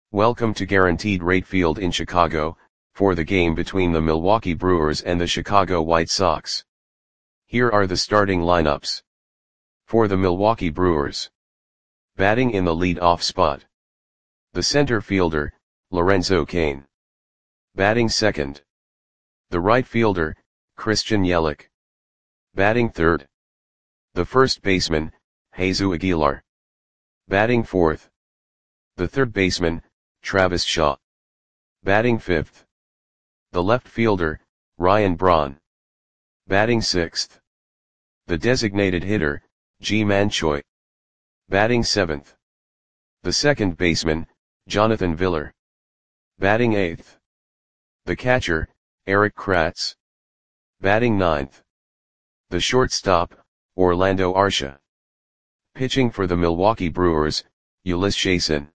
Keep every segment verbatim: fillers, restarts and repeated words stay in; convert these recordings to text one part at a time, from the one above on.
Welcome to Guaranteed Rate Field in Chicago, for the game between the Milwaukee Brewers and the Chicago White Sox. Here are the starting lineups. For the Milwaukee Brewers. Batting in the lead-off spot. The center fielder, Lorenzo Cain. Batting second. The right fielder, Christian Yelich. Batting third. The first baseman, Jesus Aguilar. Batting fourth. The third baseman, Travis Shaw. Batting fifth. The left fielder, Ryan Braun. Batting sixth. The designated hitter, Ji-Man Choi. Batting seventh. The second baseman, Jonathan Villar. Batting eighth. The catcher, Erik Kratz. Batting ninth. The shortstop, Orlando Arcia. Pitching for the Milwaukee Brewers, Ulysses Chasin.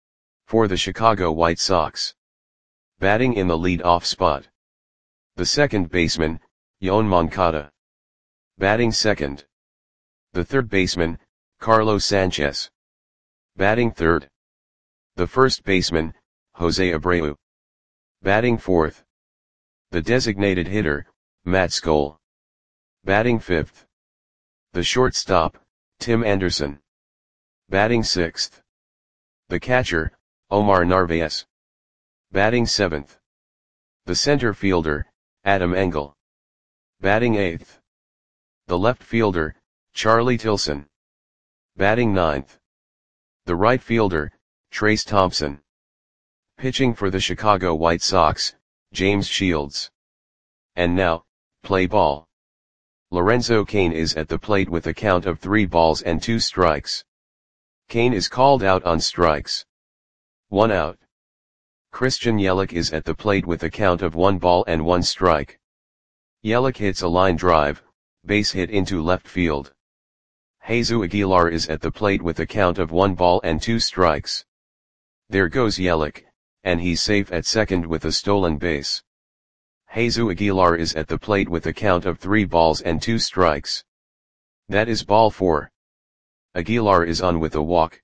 For the Chicago White Sox. Batting in the lead-off spot. The second baseman, Yoan Moncada. Batting second. The third baseman, Carlos Sanchez. Batting third. The first baseman, Jose Abreu. Batting fourth. The designated hitter, Matt Skole. Batting fifth. The shortstop, Tim Anderson. Batting sixth. The catcher, Omar Narvaez. Batting seventh. The center fielder, Adam Engel. Batting eighth. The left fielder, Charlie Tilson. Batting ninth. The right fielder, Trayce Thompson. Pitching for the Chicago White Sox, James Shields. And now, play ball. Lorenzo Cain is at the plate with a count of three balls and two strikes. Cain is called out on strikes. One out. Christian Yelich is at the plate with a count of one ball and one strike. Yelich hits a line drive, base hit into left field. Jesus Aguilar is at the plate with a count of one ball and two strikes. There goes Yelich, and he's safe at second with a stolen base. Jesus Aguilar is at the plate with a count of three balls and two strikes. That is ball four. Aguilar is on with a walk.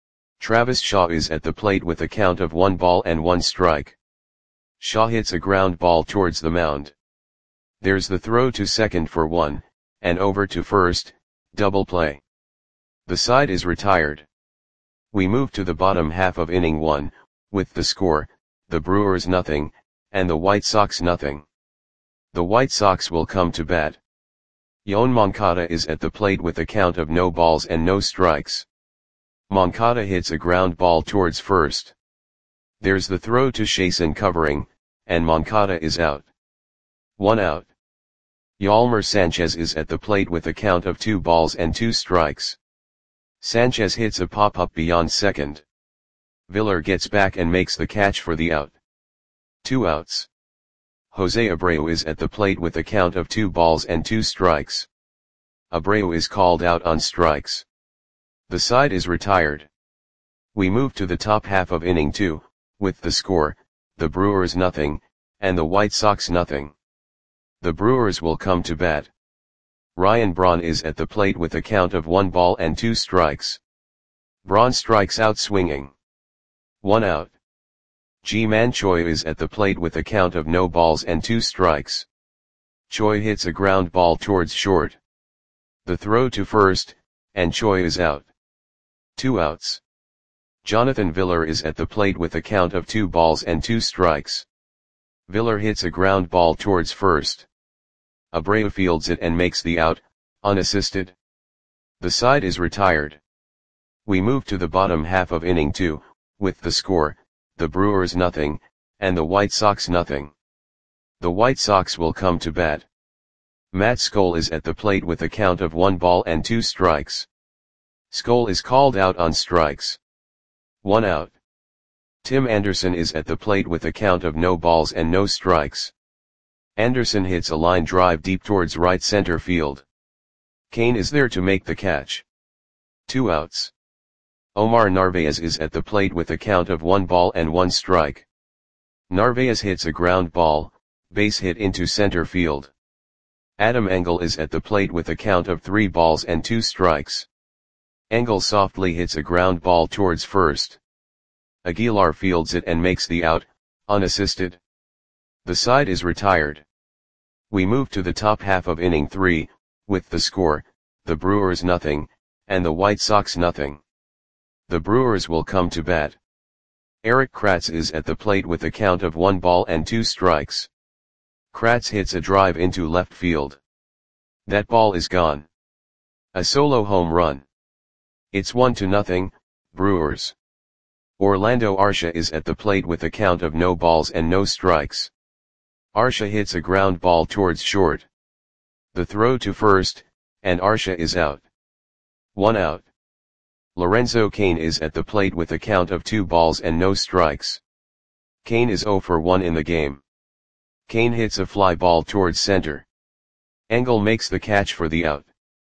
Travis Shaw is at the plate with a count of one ball and one strike. Shaw hits a ground ball towards the mound. There's the throw to second for one, and over to first, double play. The side is retired. We move to the bottom half of inning one, with the score, the Brewers nothing, and the White Sox nothing. The White Sox will come to bat. Yoan Moncada is at the plate with a count of no balls and no strikes. Moncada hits a ground ball towards first. There's the throw to Chasin covering, and Moncada is out. One out. Yolmer Sanchez is at the plate with a count of two balls and two strikes. Sanchez hits a pop-up beyond second. Villar gets back and makes the catch for the out. Two outs. Jose Abreu is at the plate with a count of two balls and two strikes. Abreu is called out on strikes. The side is retired. We move to the top half of inning two, with the score, the Brewers nothing, and the White Sox nothing. The Brewers will come to bat. Ryan Braun is at the plate with a count of one ball and two strikes. Braun strikes out swinging. One out. Ji-Man Choi is at the plate with a count of no balls and two strikes. Choi hits a ground ball towards short. The throw to first, and Choi is out. Two outs. Jonathan Villar is at the plate with a count of two balls and two strikes. Villar hits a ground ball towards first. Abreu fields it and makes the out, unassisted. The side is retired. We move to the bottom half of inning two, with the score, the Brewers nothing, and the White Sox nothing. The White Sox will come to bat. Matt Skole is at the plate with a count of one ball and two strikes. Skole is called out on strikes. One out. Tim Anderson is at the plate with a count of no balls and no strikes. Anderson hits a line drive deep towards right center field. Cain is there to make the catch. Two outs. Omar Narvaez is at the plate with a count of one ball and one strike. Narvaez hits a ground ball, base hit into center field. Adam Engel is at the plate with a count of three balls and two strikes. Engel softly hits a ground ball towards first. Aguilar fields it and makes the out, unassisted. The side is retired. We move to the top half of inning three, with the score, the Brewers nothing, and the White Sox nothing. The Brewers will come to bat. Erik Kratz is at the plate with a count of one ball and two strikes. Kratz hits a drive into left field. That ball is gone. A solo home run. It's one to nothing, Brewers. Orlando Arcia is at the plate with a count of no balls and no strikes. Arcia hits a ground ball towards short. The throw to first, and Arcia is out. One out. Lorenzo Cain is at the plate with a count of two balls and no strikes. Cain is zero for one in the game. Cain hits a fly ball towards center. Engel makes the catch for the out.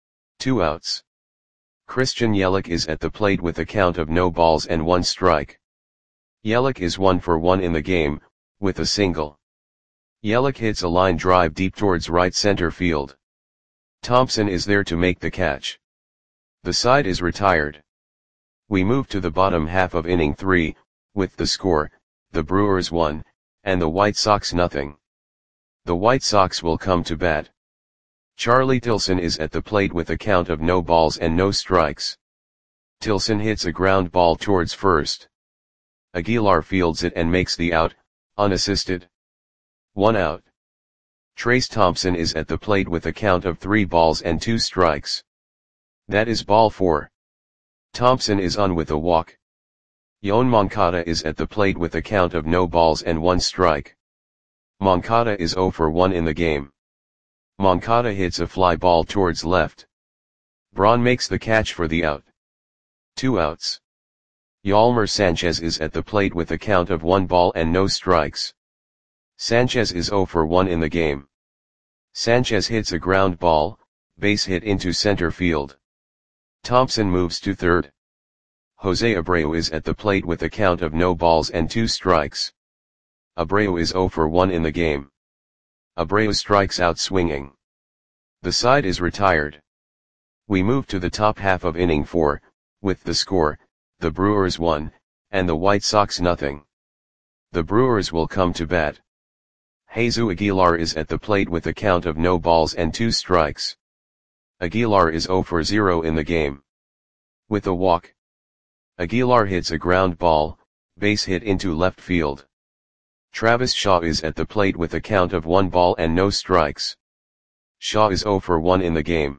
Two outs. Christian Yelich is at the plate with a count of no balls and one strike. Yelich is one for one in the game, with a single. Yelich hits a line drive deep towards right center field. Thompson is there to make the catch. The side is retired. We move to the bottom half of inning three, with the score, the Brewers one, and the White Sox nothing. The White Sox will come to bat. Charlie Tilson is at the plate with a count of no balls and no strikes. Tilson hits a ground ball towards first. Aguilar fields it and makes the out, unassisted. One out. Trace Thompson is at the plate with a count of three balls and two strikes. That is ball four. Thompson is on with a walk. Yoan Moncada is at the plate with a count of no balls and one strike. Moncada is zero for one in the game. Moncada hits a fly ball towards left. Braun makes the catch for the out. Two outs. Yolmer Sanchez is at the plate with a count of one ball and no strikes. Sanchez is zero for one in the game. Sanchez hits a ground ball, base hit into center field. Thompson moves to third. Jose Abreu is at the plate with a count of no balls and two strikes. Abreu is zero for one in the game. Abreu strikes out swinging. The side is retired. We move to the top half of inning four, with the score, the Brewers one, and the White Sox nothing. The Brewers will come to bat. Jesus Aguilar is at the plate with a count of no balls and two strikes. Aguilar is zero for zero in the game. With a walk. Aguilar hits a ground ball, base hit into left field. Travis Shaw is at the plate with a count of one ball and no strikes. Shaw is zero for one in the game.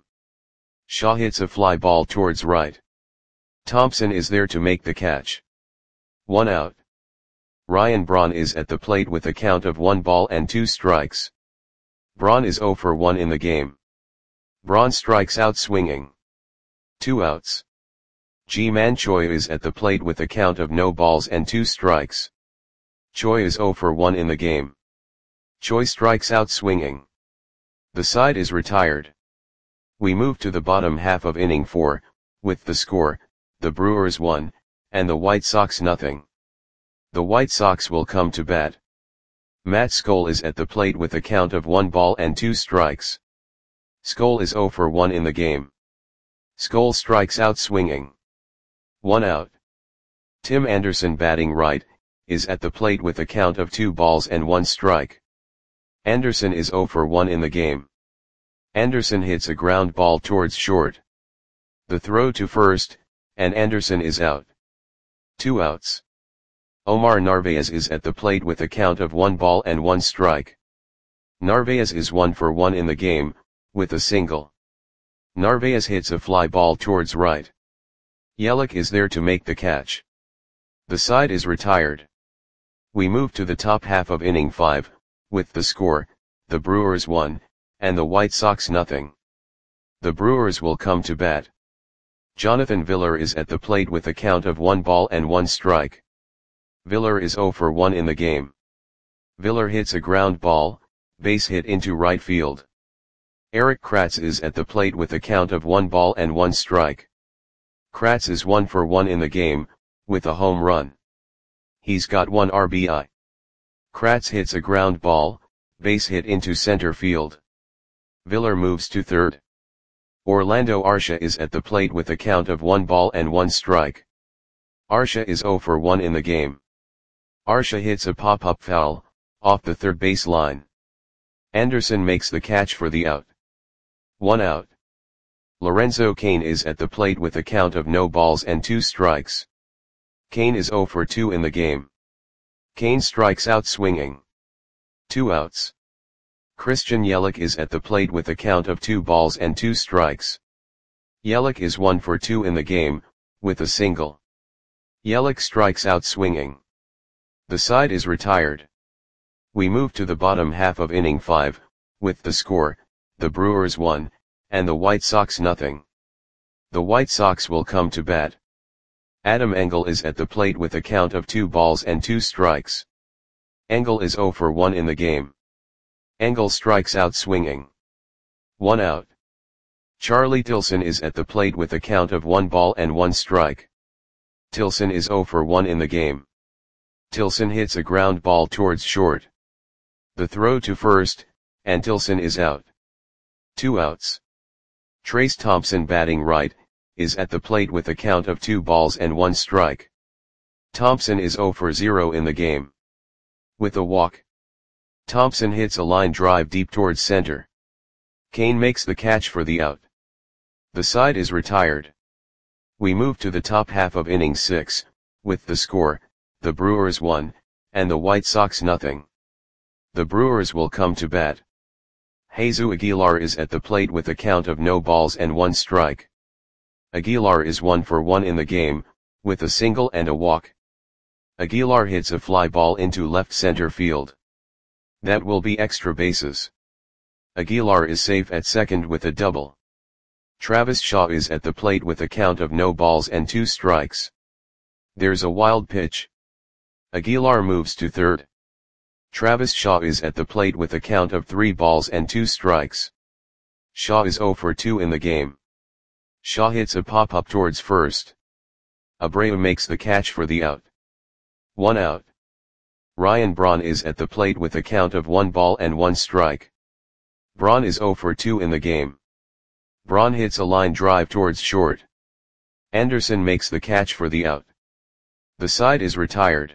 Shaw hits a fly ball towards right. Thompson is there to make the catch. One out. Ryan Braun is at the plate with a count of one ball and two strikes. Braun is zero for one in the game. Braun strikes out swinging. Two outs. Ji-Man Choi is at the plate with a count of no balls and two strikes. Choi is zero for one in the game. Choi strikes out swinging. The side is retired. We move to the bottom half of inning four, with the score, the Brewers one, and the White Sox nothing. The White Sox will come to bat. Matt Skole is at the plate with a count of one ball and two strikes. Skole is zero for one in the game. Skole strikes out swinging. One out. Tim Anderson batting right, is at the plate with a count of two balls and one strike. Anderson is zero for one in the game. Anderson hits a ground ball towards short. The throw to first, and Anderson is out. Two outs. Omar Narvaez is at the plate with a count of one ball and one strike. Narvaez is one for one in the game, with a single. Narvaez hits a fly ball towards right. Yelich is there to make the catch. The side is retired. We move to the top half of inning five, with the score, the Brewers one, and the White Sox nothing. The Brewers will come to bat. Jonathan Villar is at the plate with a count of one ball and one strike. Villar is zero for one in the game. Villar hits a ground ball, base hit into right field. Erik Kratz is at the plate with a count of one ball and one strike. Kratz is one for one in the game, with a home run. He's got one R B I. Kratz hits a ground ball, base hit into center field. Villar moves to third. Orlando Arcia is at the plate with a count of one ball and one strike. Arsha is zero for one in the game. Arsha hits a pop-up foul, off the third base line. Anderson makes the catch for the out. One out. Lorenzo Cain is at the plate with a count of no balls and two strikes. Cain is zero for two in the game. Cain strikes out swinging. Two outs. Christian Yelich is at the plate with a count of two balls and two strikes. Yelich is one for two in the game, with a single. Yelich strikes out swinging. The side is retired. We move to the bottom half of inning five, with the score, the Brewers one, and the White Sox nothing. The White Sox will come to bat. Adam Engel is at the plate with a count of two balls and two strikes. Engel is zero for one in the game. Engel strikes out swinging. One out. Charlie Tilson is at the plate with a count of one ball and one strike. Tilson is zero for one in the game. Tilson hits a ground ball towards short. The throw to first, and Tilson is out. Two outs. Trace Thompson, batting right, is at the plate with a count of two balls and one strike. Thompson is zero for zero in the game. With a walk, Thompson hits a line drive deep towards center. Cain makes the catch for the out. The side is retired. We move to the top half of inning six, with the score, the Brewers one, and the White Sox nothing. The Brewers will come to bat. Jesus Aguilar is at the plate with a count of no balls and one strike. Aguilar is one for one in the game, with a single and a walk. Aguilar hits a fly ball into left center field. That will be extra bases. Aguilar is safe at second with a double. Travis Shaw is at the plate with a count of no balls and two strikes. There's a wild pitch. Aguilar moves to third. Travis Shaw is at the plate with a count of three balls and two strikes. Shaw is zero for two in the game. Shaw hits a pop-up towards first. Abreu makes the catch for the out. One out. Ryan Braun is at the plate with a count of one ball and one strike. Braun is zero for two in the game. Braun hits a line drive towards short. Anderson makes the catch for the out. The side is retired.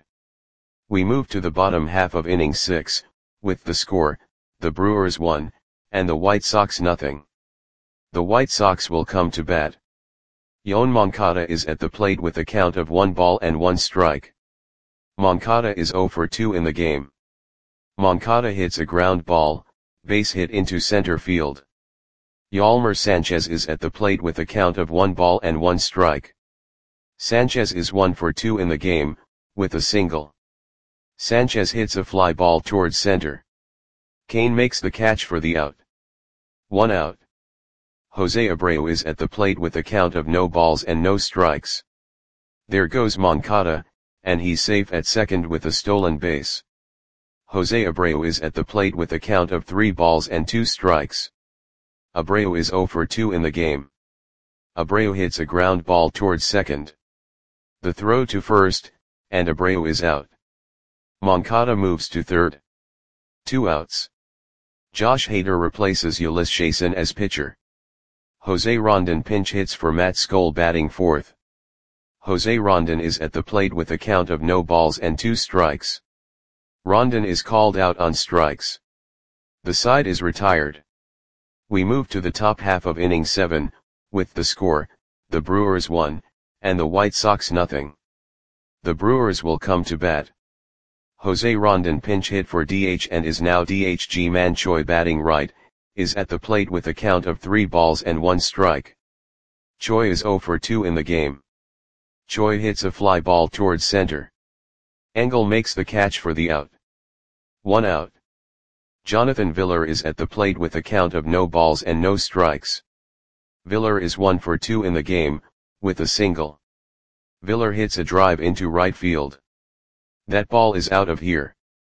We move to the bottom half of inning six, with the score, the Brewers one, and the White Sox nothing. The White Sox will come to bat. Yoan Moncada is at the plate with a count of one ball and one strike. Moncada is zero for two in the game. Moncada hits a ground ball, base hit into center field. Yolmer Sanchez is at the plate with a count of one ball and one strike. Sanchez is one for two in the game, with a single. Sanchez hits a fly ball towards center. Cain makes the catch for the out. One out. Jose Abreu is at the plate with a count of no balls and no strikes. There goes Moncada, and he's safe at second with a stolen base. Jose Abreu is at the plate with a count of three balls and two strikes. Abreu is zero for two in the game. Abreu hits a ground ball towards second. The throw to first, and Abreu is out. Moncada moves to third. Two outs. Josh Hader replaces Ulysses Chason as pitcher. Jose Rondon pinch hits for Matt Skoll, batting fourth. Jose Rondon is at the plate with a count of no balls and two strikes. Rondon is called out on strikes. The side is retired. We move to the top half of inning seven, with the score, the Brewers one, and the White Sox nothing. The Brewers will come to bat. Jose Rondon pinch hit for D H and is now D H. Ji-Man Choi, batting right, is at the plate with a count of three balls and one strike. Choi is zero for two in the game. Choi hits a fly ball towards center. Engel makes the catch for the out. One out. Jonathan Villar is at the plate with a count of no balls and no strikes. Villar is one for two in the game, with a single. Villar hits a drive into right field. That ball is out of here.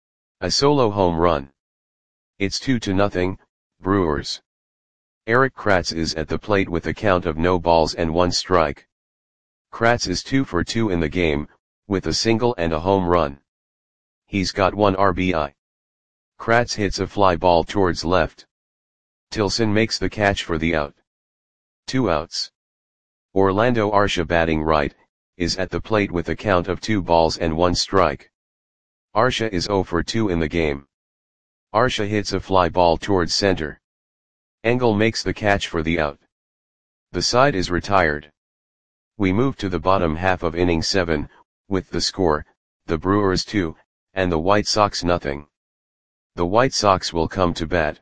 A solo home run. It's two to nothing, Brewers. Erik Kratz is at the plate with a count of no balls and one strike. Kratz is two for two in the game, with a single and a home run. He's got one R B I. Kratz hits a fly ball towards left. Tilson makes the catch for the out. Two outs. Orlando Arsha, batting right, is at the plate with a count of two balls and one strike. Arsha is zero for two in the game. Arsha hits a fly ball towards center. Engel makes the catch for the out. The side is retired. We move to the bottom half of inning seven, with the score, the Brewers two, and the White Sox nothing. The White Sox will come to bat.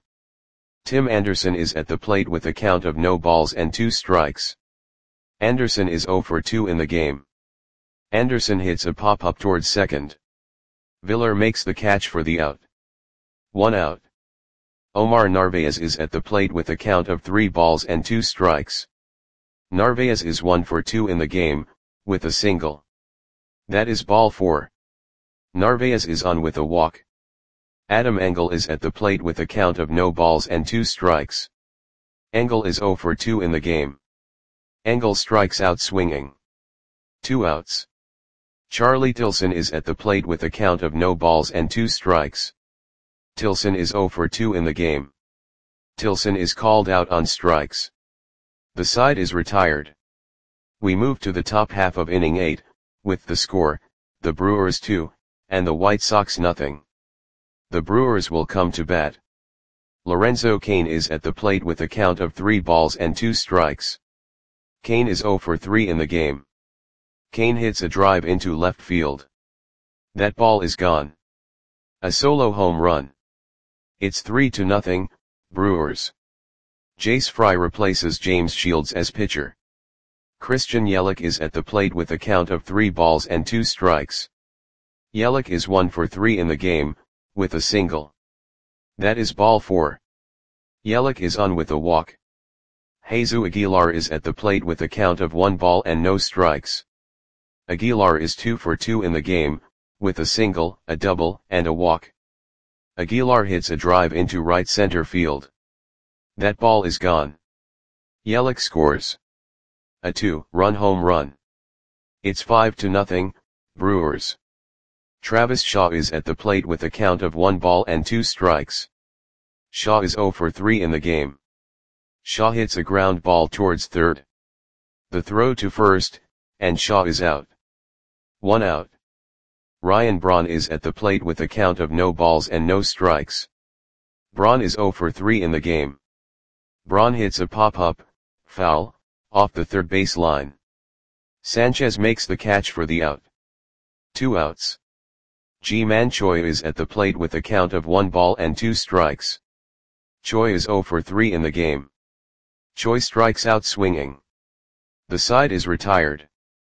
Tim Anderson is at the plate with a count of no balls and two strikes. Anderson is zero for two in the game. Anderson hits a pop-up towards second. Villar makes the catch for the out. One out. Omar Narvaez is at the plate with a count of three balls and two strikes. Narvaez is one for two in the game, with a single. That is ball four. Narvaez is on with a walk. Adam Engel is at the plate with a count of no balls and two strikes. Engel is zero for two in the game. Engel strikes out swinging. Two outs. Charlie Tilson is at the plate with a count of no balls and two strikes. Tilson is zero for two in the game. Tilson is called out on strikes. The side is retired. We move to the top half of inning eight, with the score, the Brewers two, and the White Sox nothing. The Brewers will come to bat. Lorenzo Cain is at the plate with a count of three balls and two strikes. Cain is zero for three in the game. Cain hits a drive into left field. That ball is gone. A solo home run. It's three to nothing, Brewers. Jace Fry replaces James Shields as pitcher. Christian Yelich is at the plate with a count of three balls and two strikes. Yelich is one for three in the game, with a single. That is ball four. Yelich is on with a walk. Jesus Aguilar is at the plate with a count of one ball and no strikes. Aguilar is two for two in the game, with a single, a double, and a walk. Aguilar hits a drive into right center field. That ball is gone. Yelich scores a two-run home run. It's five to nothing, Brewers. Travis Shaw is at the plate with a count of one ball and two strikes. Shaw is zero for three in the game. Shaw hits a ground ball towards third. The throw to first, and Shaw is out. One out. Ryan Braun is at the plate with a count of no balls and no strikes. Braun is zero for three in the game. Braun hits a pop-up, foul, off the third base line. Sanchez makes the catch for the out. Two outs. Ji-Man Choi is at the plate with a count of one ball and two strikes. Choi is zero for three in the game. Choi strikes out swinging. The side is retired.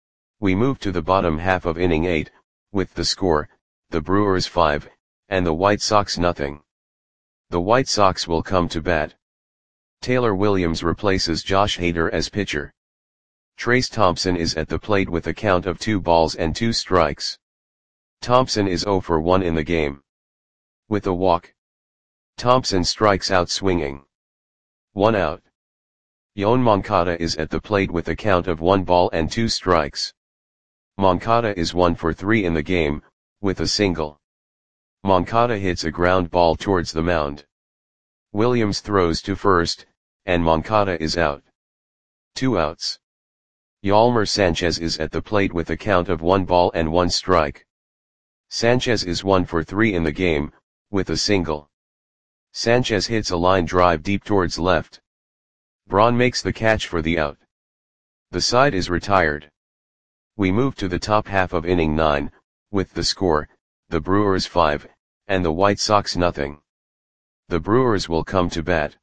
We move to the bottom half of inning eight, with the score, the Brewers five, and the White Sox nothing. The White Sox will come to bat. Taylor Williams replaces Josh Hader as pitcher. Trace Thompson is at the plate with a count of two balls and two strikes. Thompson is zero for one in the game. With a walk. Thompson strikes out swinging. One out. Yoan Moncada is at the plate with a count of one ball and two strikes. Moncada is one for three in the game, with a single. Moncada hits a ground ball towards the mound. Williams throws to first, and Moncada is out. Two outs. Yolmer Sanchez is at the plate with a count of one ball and one strike. Sanchez is one for three in the game, with a single. Sanchez hits a line drive deep towards left. Braun makes the catch for the out. The side is retired. We move to the top half of inning nine, with the score, the Brewers five, and the White Sox nothing. The Brewers will come to bat.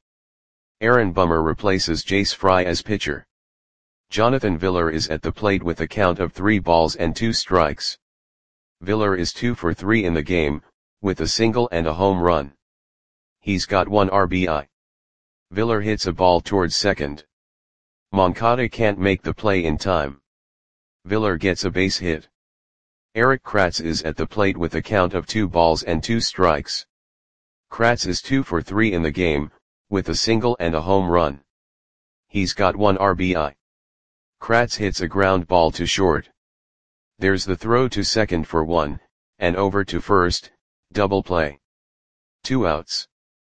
Aaron Bummer replaces Jace Fry as pitcher. Jonathan Villar is at the plate with a count of three balls and two strikes. Villar is two for three in the game, with a single and a home run. He's got one R B I. Villar hits a ball towards second. Moncada can't make the play in time. Villar gets a base hit. Eric Kratz is at the plate with a count of two balls and two strikes. Kratz is two for three in the game, with a single and a home run. He's got one R B I. Kratz hits a ground ball to short. There's the throw to second for one, and over to first, double play. Two outs.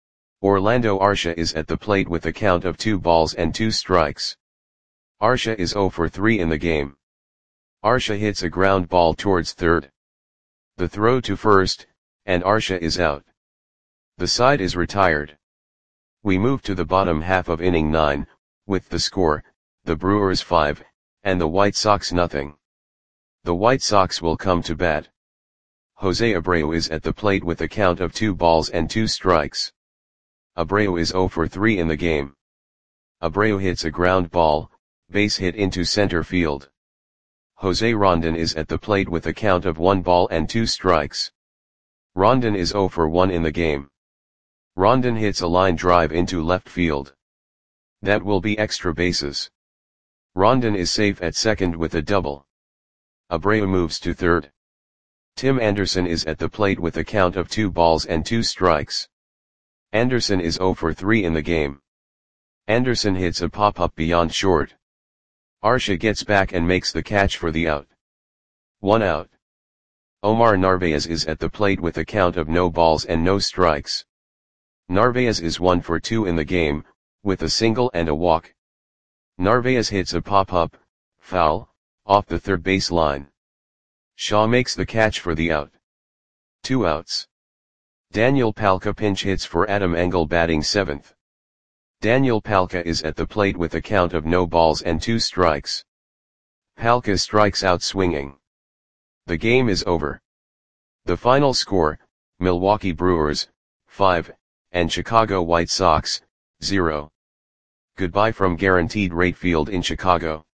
Orlando Arcia is at the plate with a count of two balls and two strikes. Arcia is zero for three in the game. Arsha hits a ground ball towards third. The throw to first, and Arsha is out. The side is retired. We move to the bottom half of inning nine, with the score, the Brewers five, and the White Sox nothing. The White Sox will come to bat. Jose Abreu is at the plate with a count of two balls and two strikes. Abreu is zero for three in the game. Abreu hits a ground ball, base hit into center field. Jose Rondon is at the plate with a count of one ball and two strikes. Rondon is zero for one in the game. Rondon hits a line drive into left field. That will be extra bases. Rondon is safe at second with a double. Abreu moves to third. Tim Anderson is at the plate with a count of two balls and two strikes. Anderson is zero for three in the game. Anderson hits a pop-up beyond short. Arsha gets back and makes the catch for the out. One out. Omar Narvaez is at the plate with a count of no balls and no strikes. Narvaez is one for two in the game, with a single and a walk. Narvaez hits a pop-up, foul, off the third base line. Shaw makes the catch for the out. Two outs. Daniel Palka pinch hits for Adam Engel batting seventh. Daniel Palka is at the plate with a count of no balls and two strikes. Palka strikes out swinging. The game is over. The final score, Milwaukee Brewers, five, and Chicago White Sox, zero. Goodbye from Guaranteed Rate Field in Chicago.